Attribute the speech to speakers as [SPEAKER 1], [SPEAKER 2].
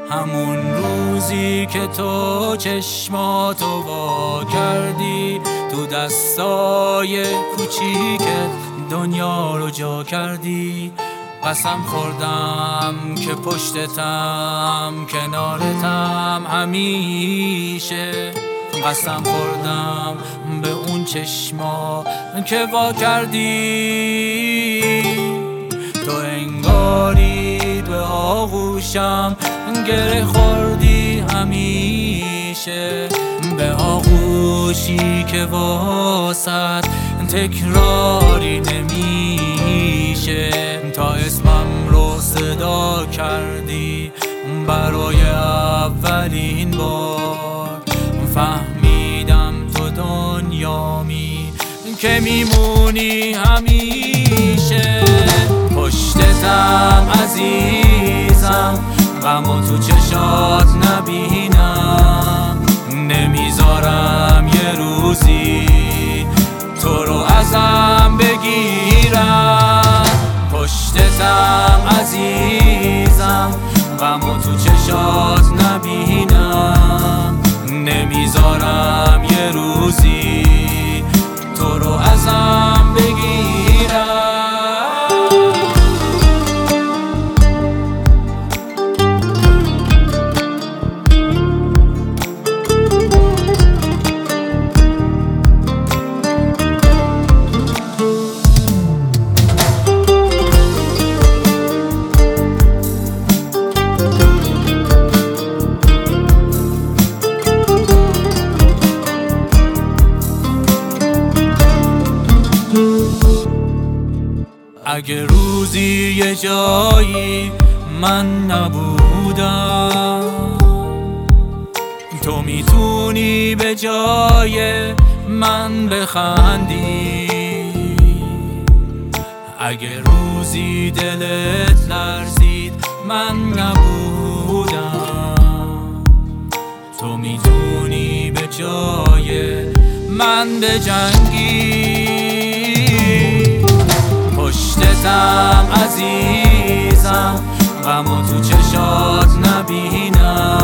[SPEAKER 1] همون روزی که تو چشماتو وا کردی، تو دستای کوچیکت دنیا رو جا کردی. قسم خوردم که پشتتم، کنارتم همیشه. قسم خوردم به اون چشما که وا کردی. تو انگاری به آغوشم گره خوردی همیشه، به آغوشی که واسط تکراری نمیشه. تا اسمم رو صدا کردی برای اولین بار، فهمیدم تو دنیامی که میمونی همیشه. پشتتم عزیزم، غمو تو چشات نبینم. نمیذارم یه روزی تو رو ازم بگیرم. پشتتم عزیزم، غمو تو چشات نبینم. نمیذارم یه روزی تو رو ازم بگیرم. اگه روزی یه جایی من نبودم، تو میتونی به جای من بخندی. اگه روزی دلت لرزید من نبودم، تو میتونی به جای من بجنگی. پشتتم عزیزم، غمو تو چشات نبینم.